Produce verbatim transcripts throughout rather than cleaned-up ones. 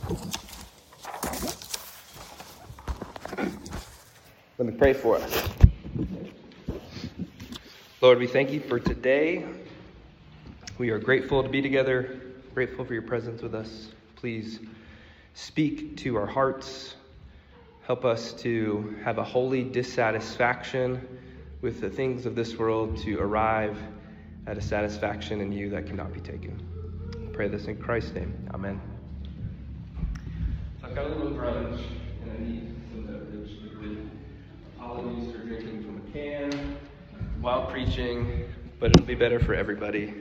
Let me pray for us. Lord, we thank you for today. We are grateful to be together, grateful for your presence with us. Please speak to our hearts. Help us to have a holy dissatisfaction with the things of this world, to arrive at a satisfaction in you that cannot be taken. I pray this in Christ's name. Amen. So I've got a little grunge, and I need some beverage liquid. Apologies for drinking from a can while preaching, but it'll be better for everybody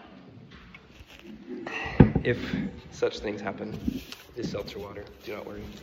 if such things happen. It's seltzer water. Do not worry.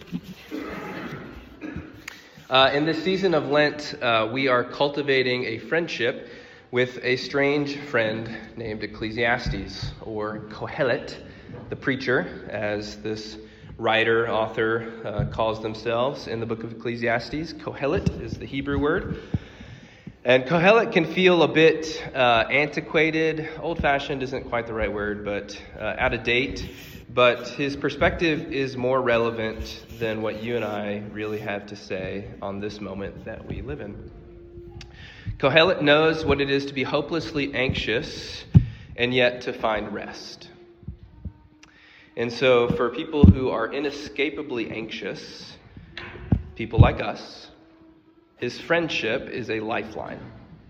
Uh, in this season of Lent, uh, we are cultivating a friendship with a strange friend named Ecclesiastes, or Kohelet, the preacher, as this writer, author uh, calls themselves in the book of Ecclesiastes. Kohelet is the Hebrew word. And Kohelet can feel a bit uh, antiquated. Old-fashioned isn't quite the right word, but uh, out of date. But his perspective is more relevant than what you and I really have to say on this moment that we live in. Kohelet knows what it is to be hopelessly anxious and yet to find rest. And so for people who are inescapably anxious, people like us, his friendship is a lifeline.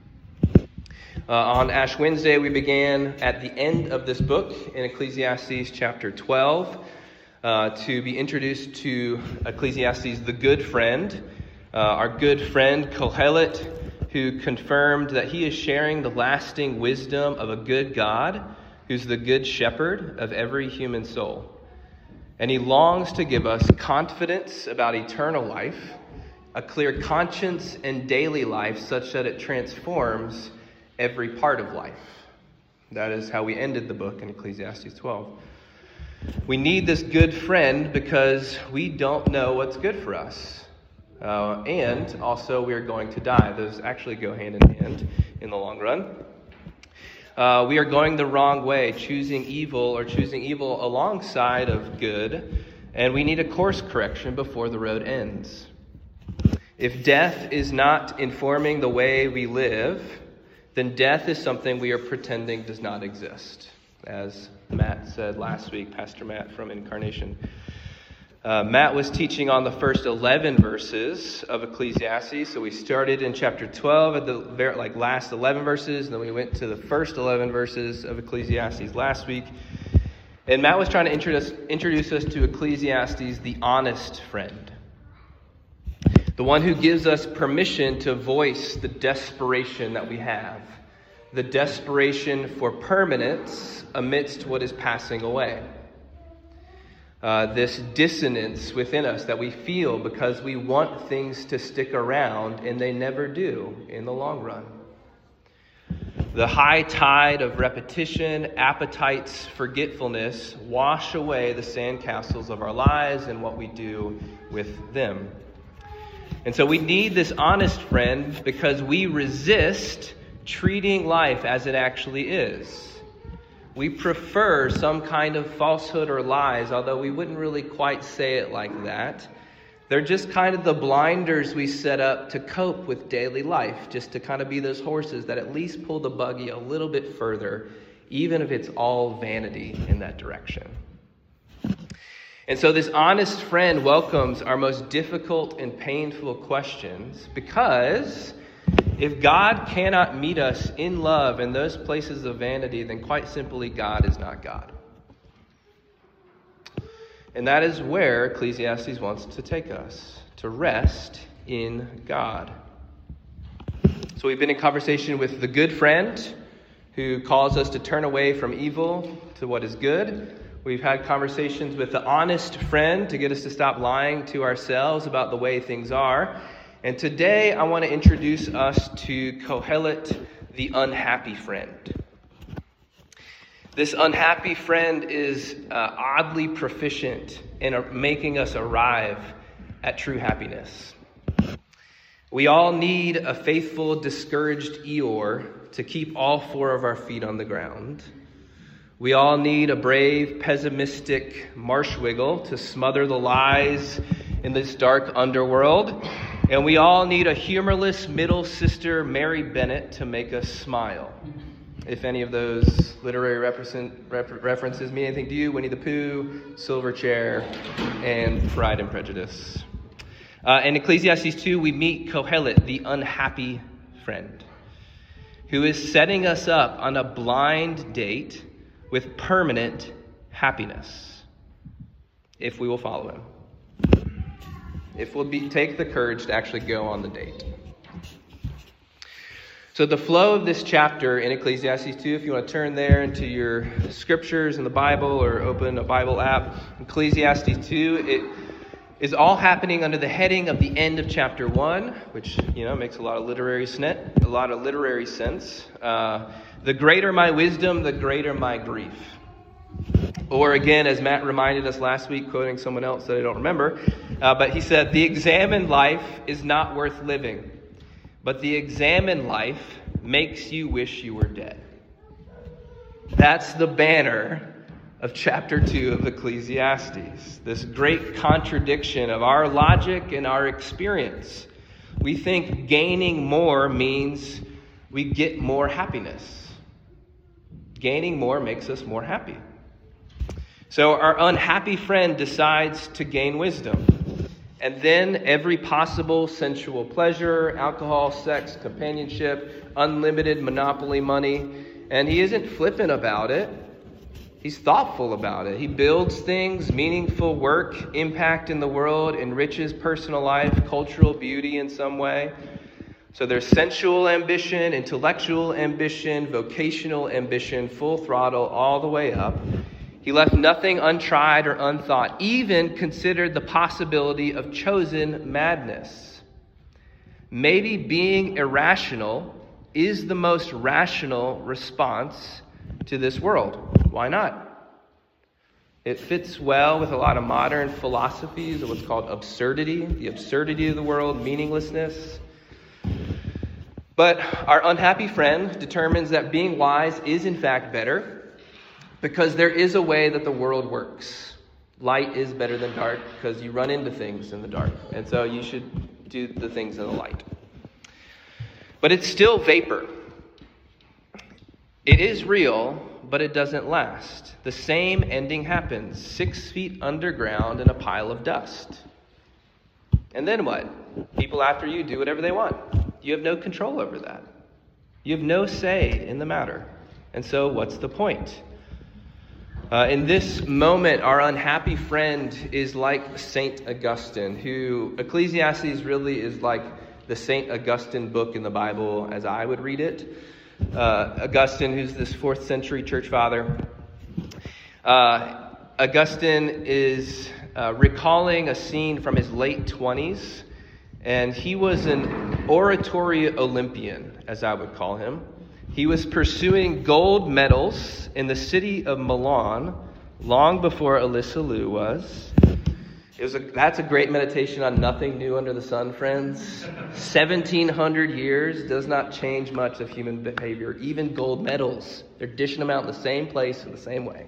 Uh, on Ash Wednesday, we began at the end of this book in Ecclesiastes chapter twelve uh, to be introduced to Ecclesiastes, the good friend, uh, our good friend Kohelet, who confirmed that he is sharing the lasting wisdom of a good God who's the good shepherd of every human soul. And he longs to give us confidence about eternal life, a clear conscience and daily life such that it transforms every part of life. That is how we ended the book in Ecclesiastes twelve. We need this good friend because we don't know what's good for us. Uh, and also we are going to die. Those actually go hand in hand in the long run. Uh, we are going the wrong way, choosing evil or choosing evil alongside of good. And we need a course correction before the road ends. If death is not informing the way we live, then death is something we are pretending does not exist. As Matt said last week, Pastor Matt from Incarnation. Uh, Matt was teaching on the first eleven verses of Ecclesiastes. So we started in chapter twelve at the very, like last eleven verses, and then we went to the first eleven verses of Ecclesiastes last week. And Matt was trying to introduce, introduce us to Ecclesiastes, the honest friend. The one who gives us permission to voice the desperation that we have. The desperation for permanence amidst what is passing away. Uh, this dissonance within us that we feel because we want things to stick around and they never do in the long run. The high tide of repetition, appetites, forgetfulness wash away the sandcastles of our lives and what we do with them. And so we need this honest friend because we resist treating life as it actually is. We prefer some kind of falsehood or lies, although we wouldn't really quite say it like that. They're just kind of the blinders we set up to cope with daily life, just to kind of be those horses that at least pull the buggy a little bit further, even if it's all vanity in that direction. And so this honest friend welcomes our most difficult and painful questions because if God cannot meet us in love in those places of vanity, then quite simply God is not God. And that is where Ecclesiastes wants to take us, to rest in God. So we've been in conversation with the good friend who calls us to turn away from evil to what is good. We've had conversations with the honest friend to get us to stop lying to ourselves about the way things are. And today I want to introduce us to Kohelet, the unhappy friend. This unhappy friend is uh, oddly proficient in uh, making us arrive at true happiness. We all need a faithful, discouraged Eeyore to keep all four of our feet on the ground. We all need a brave, pessimistic Marshwiggle to smother the lies in this dark underworld. And we all need a humorless middle sister, Mary Bennett, to make us smile. If any of those literary represent, refer, references mean anything to you, Winnie the Pooh, Silverchair, and Pride and Prejudice. Uh, in Ecclesiastes two, we meet Kohelet, the unhappy friend, who is setting us up on a blind date with permanent happiness, if we will follow him. If we'll be, take the courage to actually go on the date. So the flow of this chapter in Ecclesiastes two, if you want to turn there into your scriptures in the Bible or open a Bible app, Ecclesiastes two, it is all happening under the heading of the end of chapter one, which, you know, makes a lot of literary snet, a lot of literary sense. Uh, the greater my wisdom, the greater my grief. Or again, as Matt reminded us last week, quoting someone else that I don't remember, uh, but he said, the examined life is not worth living, but the examined life makes you wish you were dead. That's the banner of chapter two of Ecclesiastes. This great contradiction of our logic and our experience. We think gaining more means we get more happiness. Gaining more makes us more happy. So our unhappy friend decides to gain wisdom. And then every possible sensual pleasure, alcohol, sex, companionship, unlimited monopoly money. And he isn't flippant about it. He's thoughtful about it. He builds things, meaningful work, impact in the world, enriches personal life, cultural beauty in some way. So there's sensual ambition, intellectual ambition, vocational ambition, full throttle all the way up. He left nothing untried or unthought, even considered the possibility of chosen madness. Maybe being irrational is the most rational response to this world. Why not? It fits well with a lot of modern philosophies of what's called absurdity, the absurdity of the world, meaninglessness. But our unhappy friend determines that being wise is in fact better because there is a way that the world works. Light is better than dark because you run into things in the dark. And so you should do the things in the light. But it's still vapor. It is real, but it doesn't last. The same ending happens, six feet underground in a pile of dust. And then what? People after you do whatever they want. You have no control over that. You have no say in the matter. And so what's the point? Uh, in this moment, our unhappy friend is like Saint Augustine, who Ecclesiastes really is like the Saint Augustine book in the Bible as I would read it. Uh, Augustine, who's this fourth century church father. Uh, Augustine is uh, recalling a scene from his late twenties, and he was an oratory Olympian, as I would call him. He was pursuing gold medals in the city of Milan long before Alyssa Liu was. It was a, that's a great meditation on nothing new under the sun, friends. seventeen hundred years does not change much of human behavior. Even gold medals, they're dishing them out in the same place in the same way.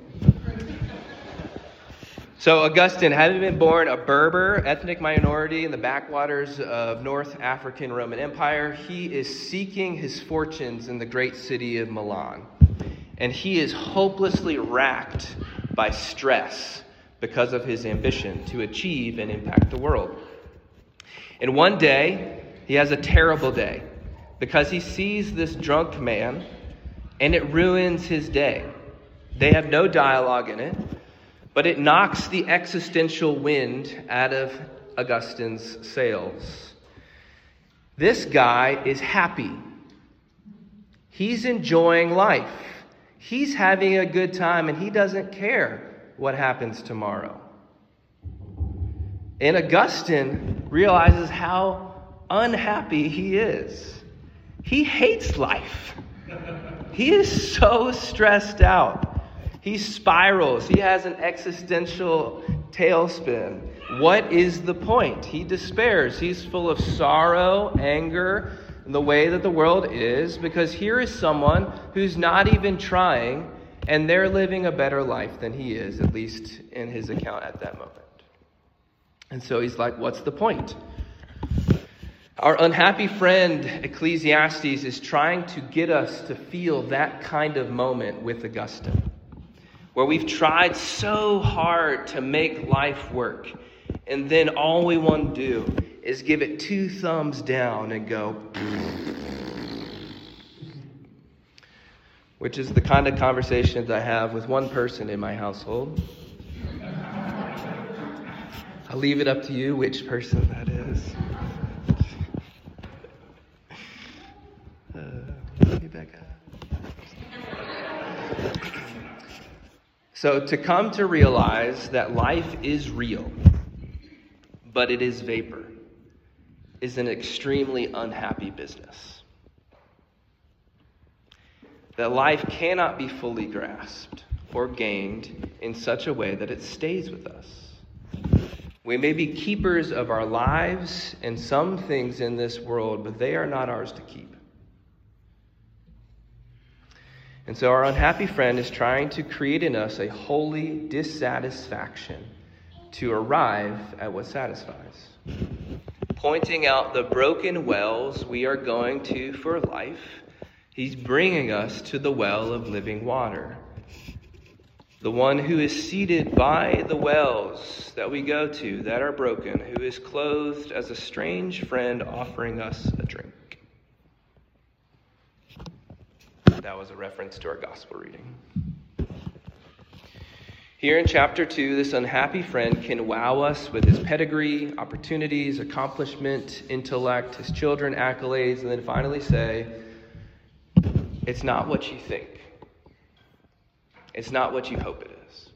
So Augustine, having been born a Berber ethnic minority in the backwaters of North African Roman Empire, he is seeking his fortunes in the great city of Milan. And he is hopelessly racked by stress because of his ambition to achieve and impact the world. And one day, he has a terrible day because he sees this drunk man and it ruins his day. They have no dialogue in it, but it knocks the existential wind out of Augustine's sails. This guy is happy. He's enjoying life. He's having a good time and he doesn't care what happens tomorrow. And Augustine realizes how unhappy he is. He hates life. He is so stressed out. He spirals. He has an existential tailspin. What is the point? He despairs. He's full of sorrow, anger, and the way that the world is, because here is someone who's not even trying and they're living a better life than he is, at least in his account at that moment. And so he's like, what's the point? Our unhappy friend Ecclesiastes is trying to get us to feel that kind of moment with Augustine, where we've tried so hard to make life work, and then all we want to do is give it two thumbs down and go, which is the kind of conversations I have with one person in my household. I'll leave it up to you which person that is. Uh, let me back up. So to come to realize that life is real, but it is vapor, is an extremely unhappy business. That life cannot be fully grasped or gained in such a way that it stays with us. We may be keepers of our lives and some things in this world, but they are not ours to keep. And so our unhappy friend is trying to create in us a holy dissatisfaction to arrive at what satisfies. Pointing out the broken wells we are going to for life, he's bringing us to the well of living water. The one who is seated by the wells that we go to that are broken, who is clothed as a strange friend offering us a drink. That was a reference to our gospel reading. Here in chapter two, this unhappy friend can wow us with his pedigree, opportunities, accomplishment, intellect, his children, accolades, and then finally say, it's not what you think. It's not what you hope it is.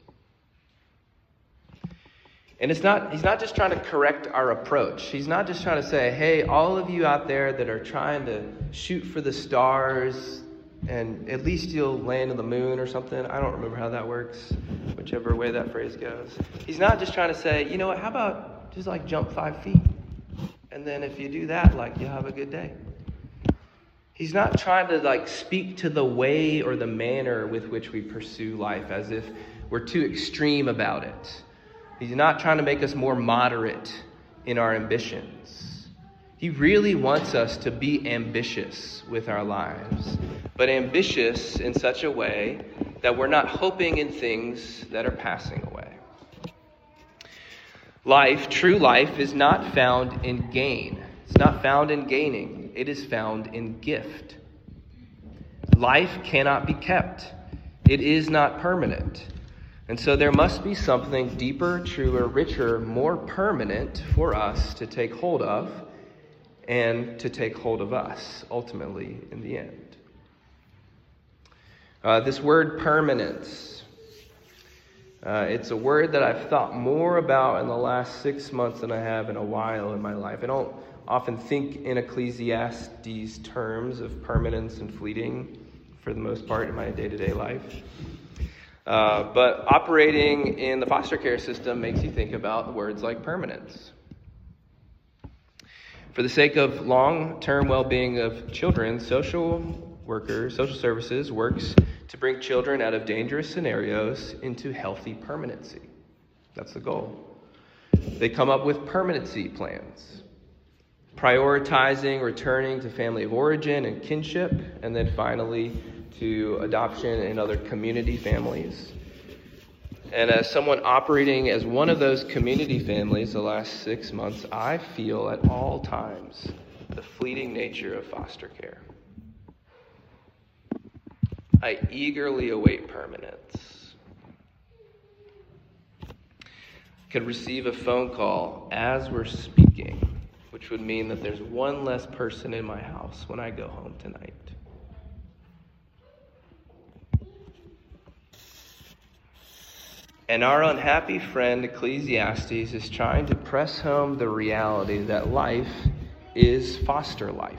And it's not, he's not just trying to correct our approach. He's not just trying to say, hey, all of you out there that are trying to shoot for the stars and at least you'll land on the moon or something. I don't remember how that works, whichever way that phrase goes. He's not just trying to say, you know what, how about just like jump five feet? And then if you do that, like you'll have a good day. He's not trying to like speak to the way or the manner with which we pursue life as if we're too extreme about it. He's not trying to make us more moderate in our ambitions. He really wants us to be ambitious with our lives, but ambitious in such a way that we're not hoping in things that are passing away. Life, true life, is not found in gain. It's not found in gaining. It is found in gift. Life cannot be kept. It is not permanent. And so there must be something deeper, truer, richer, more permanent for us to take hold of and to take hold of us, ultimately, in the end. Uh, this word permanence, uh, it's a word that I've thought more about in the last six months than I have in a while in my life. I don't often think in Ecclesiastes terms of permanence and fleeting for the most part in my day-to-day life. Uh, but operating in the foster care system makes you think about words like permanence. For the sake of long-term well-being of children, social workers, social services works to bring children out of dangerous scenarios into healthy permanency. That's the goal. They come up with permanency plans, prioritizing returning to family of origin and kinship, and then finally to adoption and other community families. And as someone operating as one of those community families the last six months, I feel at all times the fleeting nature of foster care. I eagerly await permanence. Could receive a phone call as we're speaking, which would mean that there's one less person in my house when I go home tonight. And our unhappy friend Ecclesiastes is trying to press home the reality that life is foster life.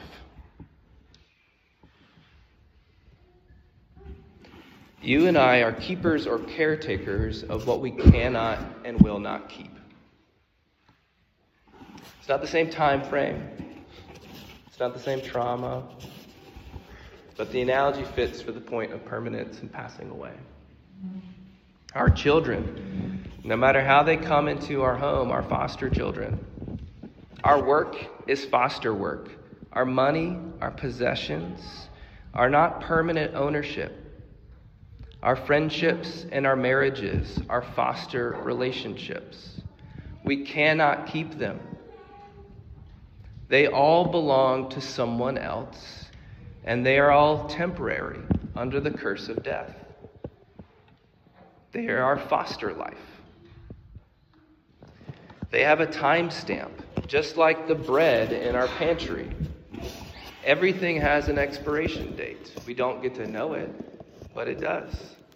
You and I are keepers or caretakers of what we cannot and will not keep. It's not the same time frame. It's not the same trauma. But the analogy fits for the point of permanence and passing away. Our children, no matter how they come into our home, are foster children. Our work is foster work. Our money, our possessions are not permanent ownership. Our friendships and our marriages are foster relationships. We cannot keep them. They all belong to someone else, and they are all temporary under the curse of death. They are our foster life. They have a time stamp, just like the bread in our pantry. Everything has an expiration date. We don't get to know it, but it does.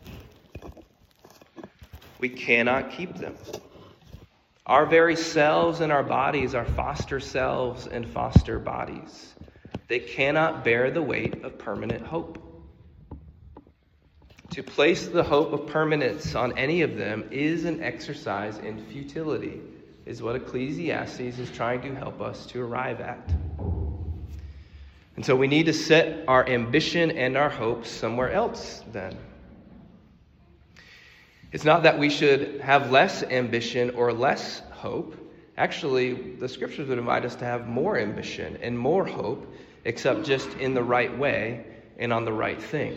We cannot keep them. Our very selves and our bodies are foster selves and foster bodies. They cannot bear the weight of permanent hope. To place the hope of permanence on any of them is an exercise in futility, is what Ecclesiastes is trying to help us to arrive at. And so we need to set our ambition and our hope somewhere else then. It's not that we should have less ambition or less hope. Actually, the scriptures would invite us to have more ambition and more hope, except just in the right way and on the right thing.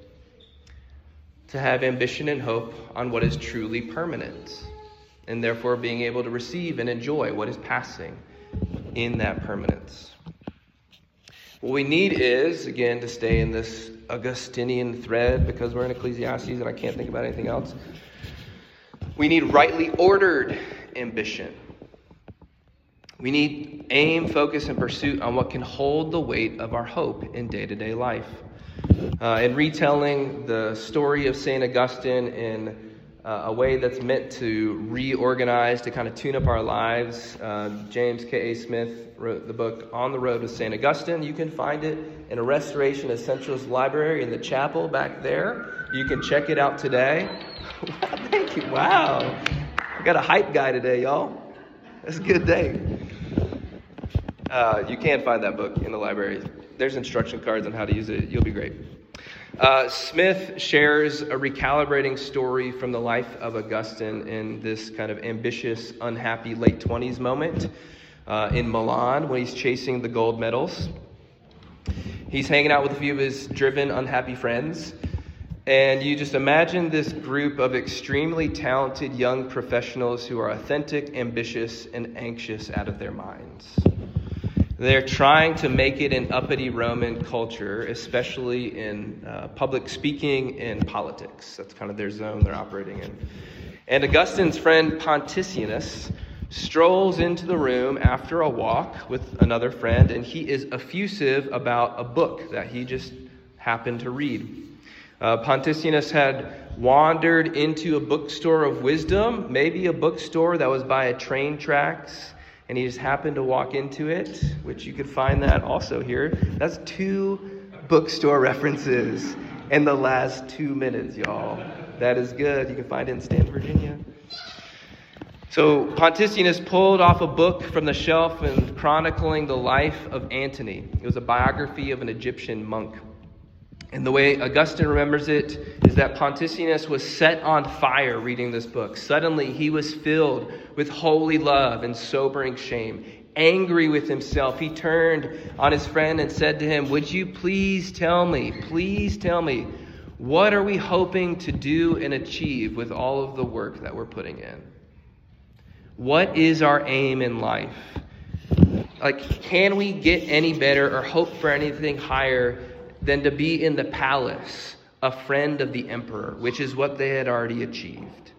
To have ambition and hope on what is truly permanent, and therefore being able to receive and enjoy what is passing in that permanence. What we need is, again, to stay in this Augustinian thread, because we're in Ecclesiastes and I can't think about anything else. We need rightly ordered ambition. We need aim, focus, and pursuit on what can hold the weight of our hope in day-to-day life. Uh, in retelling the story of Saint Augustine in uh, a way that's meant to reorganize, to kind of tune up our lives, uh, James K A Smith wrote the book On the Road with Saint Augustine. You can find it in a Restoration Essentials library in the chapel back there. You can check it out today. Thank you. Wow. I got a hype guy today, y'all. That's a good day. Uh, you can find that book in the library. There's instruction cards on how to use it. You'll be great. Uh, Smith shares a recalibrating story from the life of Augustine in this kind of ambitious, unhappy late twenties moment uh, in Milan when he's chasing the gold medals. He's hanging out with a few of his driven, unhappy friends. And you just imagine this group of extremely talented young professionals who are authentic, ambitious, and anxious out of their minds. They're trying to make it in uppity Roman culture, especially in uh, public speaking and politics. That's kind of their zone they're operating in. And Augustine's friend Pontitianus strolls into the room after a walk with another friend, and he is effusive about a book that he just happened to read. Uh, Pontitianus had wandered into a bookstore of wisdom, maybe a bookstore that was by a train tracks, and he just happened to walk into it, which you could find that also here. That's two bookstore references in the last two minutes, y'all. That is good. You can find it in Stanton, Virginia. So Pontitianus pulled off a book from the shelf and chronicling the life of Antony. It was a biography of an Egyptian monk. And the way Augustine remembers it is that Pontitianus was set on fire reading this book. Suddenly he was filled with holy love and sobering shame. Angry with himself, he turned on his friend and said to him, "Would you please tell me, please tell me, what are we hoping to do and achieve with all of the work that we're putting in? What is our aim in life? Like, can we get any better or hope for anything higher than to be in the palace, a friend of the emperor," which is what they had already achieved.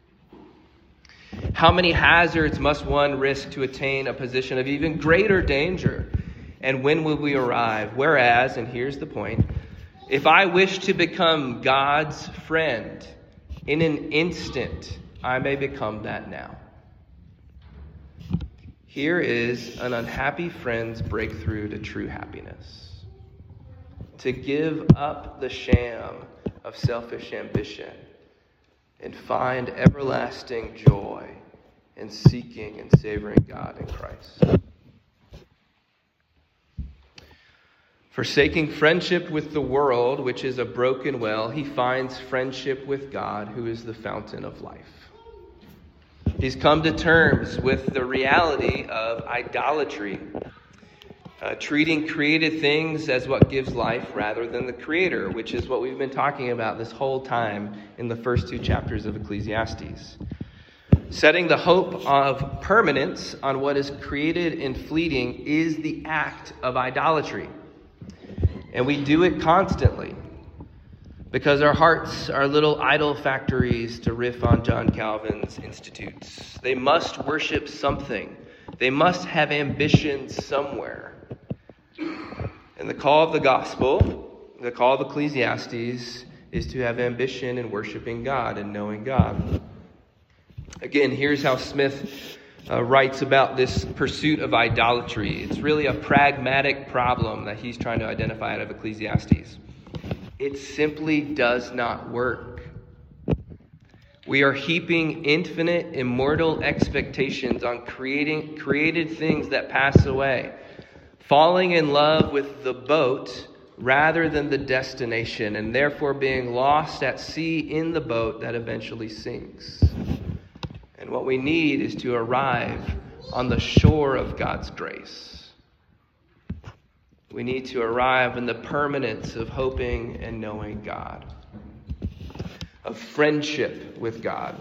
How many hazards must one risk to attain a position of even greater danger? And when will we arrive? Whereas, and here's the point, if I wish to become God's friend, in an instant, I may become that now. Here is an unhappy friend's breakthrough to true happiness. To give up the sham of selfish ambition and find everlasting joy in seeking and savoring God in Christ. Forsaking friendship with the world, which is a broken well, he finds friendship with God, who is the fountain of life. He's come to terms with the reality of idolatry, uh, treating created things as what gives life rather than the Creator, which is what we've been talking about this whole time in the first two chapters of Ecclesiastes. Setting the hope of permanence on what is created and fleeting is the act of idolatry. And we do it constantly because our hearts are little idol factories, to riff on John Calvin's Institutes. They must worship something. They must have ambitions somewhere. And the call of the gospel, the call of Ecclesiastes, is to have ambition in worshiping God and knowing God. Again, here's how Smith uh, writes about this pursuit of idolatry. It's really a pragmatic problem that he's trying to identify out of Ecclesiastes. It simply does not work. We are heaping infinite, immortal expectations on creating created things that pass away, falling in love with the boat rather than the destination, and therefore being lost at sea in the boat that eventually sinks. And what we need is to arrive on the shore of God's grace. We need to arrive in the permanence of hoping and knowing God, of friendship with God.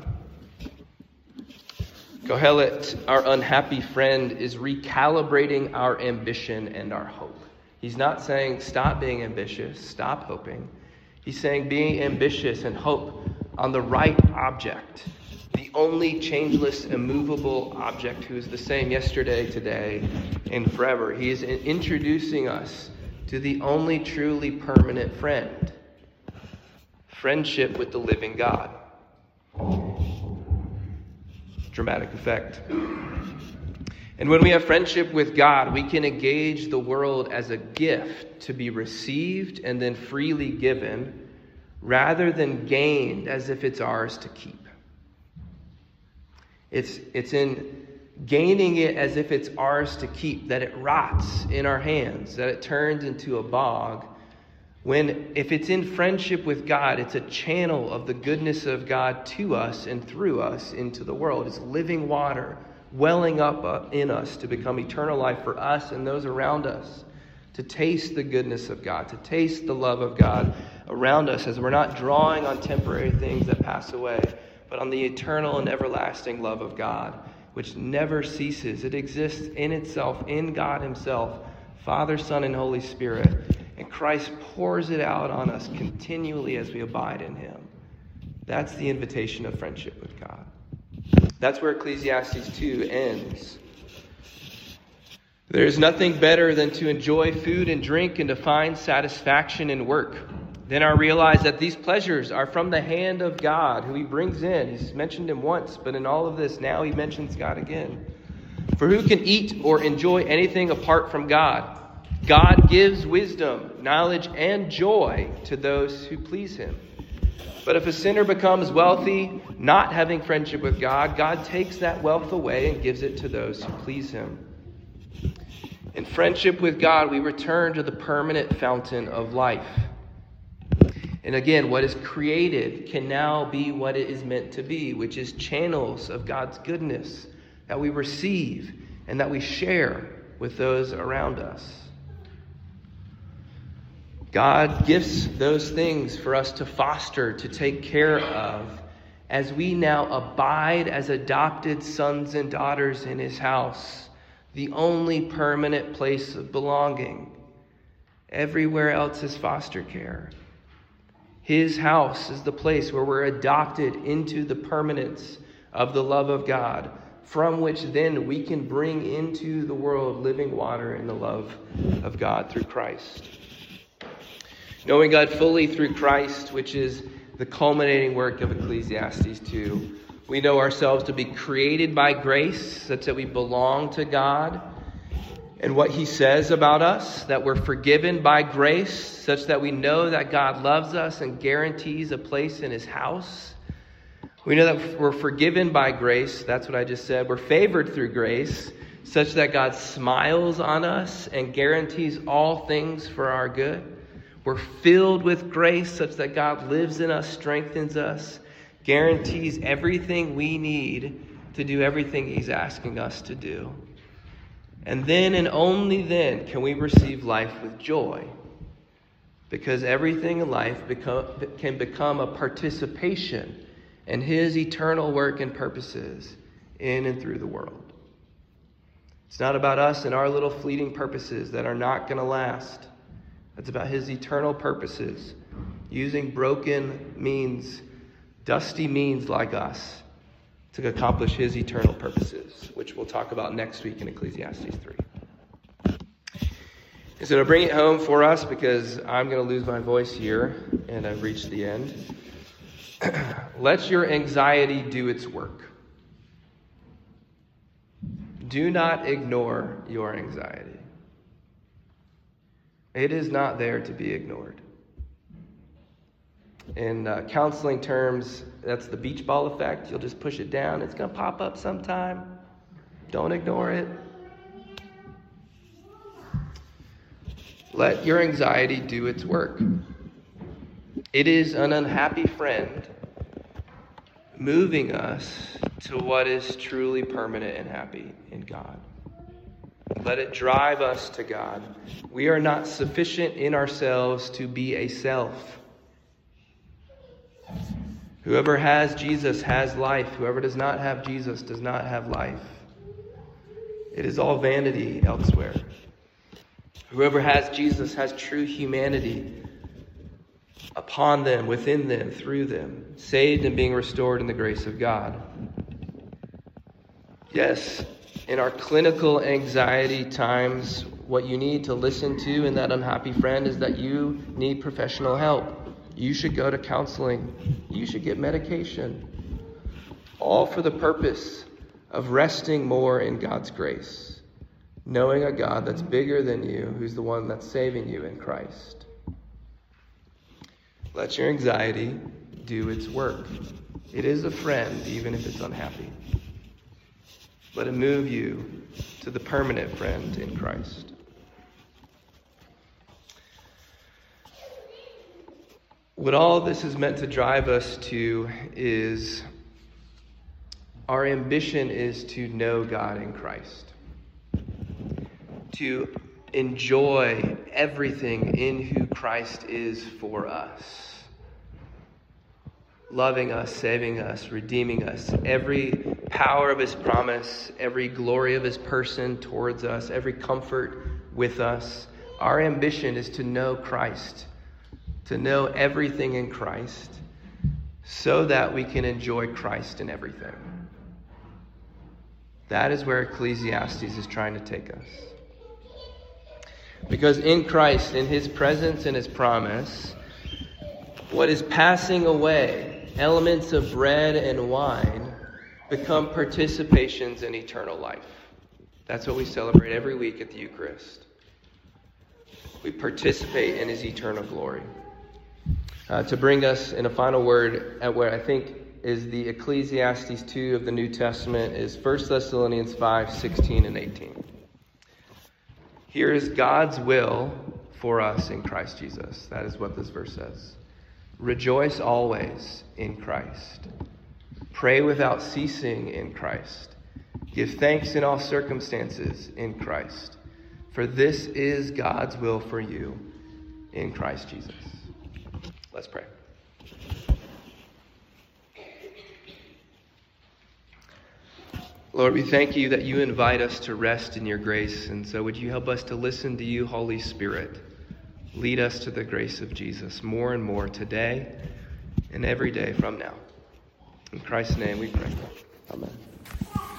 Kohelet, our unhappy friend, is recalibrating our ambition and our hope. He's not saying stop being ambitious, stop hoping. He's saying be ambitious and hope on the right object, the only changeless, immovable object who is the same yesterday, today, and forever. He is introducing us to the only truly permanent friend, friendship with the living God. Dramatic effect. And when we have friendship with God, we can engage the world as a gift to be received and then freely given, rather than gained as if it's ours to keep. It's, it's in gaining it as if it's ours to keep that it rots in our hands, that it turns into a bog. When, if it's in friendship with God, it's a channel of the goodness of God to us and through us into the world. It's living water welling up in us to become eternal life for us and those around us, to taste the goodness of God, to taste the love of God around us, as we're not drawing on temporary things that pass away, but on the eternal and everlasting love of God, which never ceases. It exists in itself, in God himself, Father, Son, and Holy Spirit. And Christ pours it out on us continually as we abide in him. That's the invitation of friendship with God. That's where Ecclesiastes two ends. There is nothing better than to enjoy food and drink and to find satisfaction in work. Then I realize that these pleasures are from the hand of God, who he brings in. He's mentioned him once, but in all of this, now he mentions God again. For who can eat or enjoy anything apart from God? God gives wisdom, knowledge, and joy to those who please him. But if a sinner becomes wealthy, not having friendship with God, God takes that wealth away and gives it to those who please him. In friendship with God, we return to the permanent fountain of life. And again, what is created can now be what it is meant to be, which is channels of God's goodness that we receive and that we share with those around us. God gifts those things for us to foster, to take care of, as we now abide as adopted sons and daughters in his house, the only permanent place of belonging. Everywhere else is foster care. His house is the place where we're adopted into the permanence of the love of God, from which then we can bring into the world living water in the love of God through Christ. Knowing God fully through Christ, which is the culminating work of Ecclesiastes two. We know ourselves to be created by grace, such that we belong to God. And what he says about us, that we're forgiven by grace, such that we know that God loves us and guarantees a place in his house. We know that we're forgiven by grace. That's what I just said. We're favored through grace, such that God smiles on us and guarantees all things for our good. We're filled with grace such that God lives in us, strengthens us, guarantees everything we need to do everything he's asking us to do. And then and only then can we receive life with joy, because everything in life become, can become a participation in his eternal work and purposes in and through the world. It's not about us and our little fleeting purposes that are not going to last. It's about his eternal purposes, using broken means, dusty means like us, to accomplish his eternal purposes, which we'll talk about next week in Ecclesiastes three. And so to bring it home for us, because I'm going to lose my voice here and I've reached the end, let your anxiety do its work. Do not ignore your anxiety. It is not there to be ignored. In uh, counseling terms, that's the beach ball effect. You'll just push it down. It's going to pop up sometime. Don't ignore it. Let your anxiety do its work. It is an unhappy friend moving us to what is truly permanent and happy in God. Let it drive us to God. We are not sufficient in ourselves to be a self. Whoever has Jesus has life. Whoever does not have Jesus does not have life. It is all vanity elsewhere. Whoever has Jesus has true humanity upon them, within them, through them, saved and being restored in the grace of God. Yes, in our clinical anxiety times, what you need to listen to in that unhappy friend is that you need professional help. You should go to counseling. You should get medication. All for the purpose of resting more in God's grace, knowing a God that's bigger than you, who's the one that's saving you in Christ. Let your anxiety do its work. It is a friend, even if it's unhappy. Let it move you to the permanent friend in Christ. What all this is meant to drive us to is our ambition is to know God in Christ. To enjoy everything in who Christ is for us. Loving us, saving us, redeeming us. Every power of his promise, every glory of his person towards us, every comfort with us. Our ambition is to know Christ. To know everything in Christ so that we can enjoy Christ in everything. That is where Ecclesiastes is trying to take us. Because in Christ, in his presence and his promise, what is passing away, elements of bread and wine, become participations in eternal life. That's what we celebrate every week at the Eucharist. We participate in his eternal glory. Uh, to bring us in a final word at what I think is the Ecclesiastes two of the New Testament is First Thessalonians five, sixteen and eighteen. Here is God's will for us in Christ Jesus. That is what this verse says. Rejoice always in Christ. Pray without ceasing in Christ. Give thanks in all circumstances in Christ. For this is God's will for you in Christ Jesus. Let's pray. Lord, we thank you that you invite us to rest in your grace. And so would you help us to listen to you, Holy Spirit? Lead us to the grace of Jesus more and more today and every day from now. In Christ's name we pray. Amen.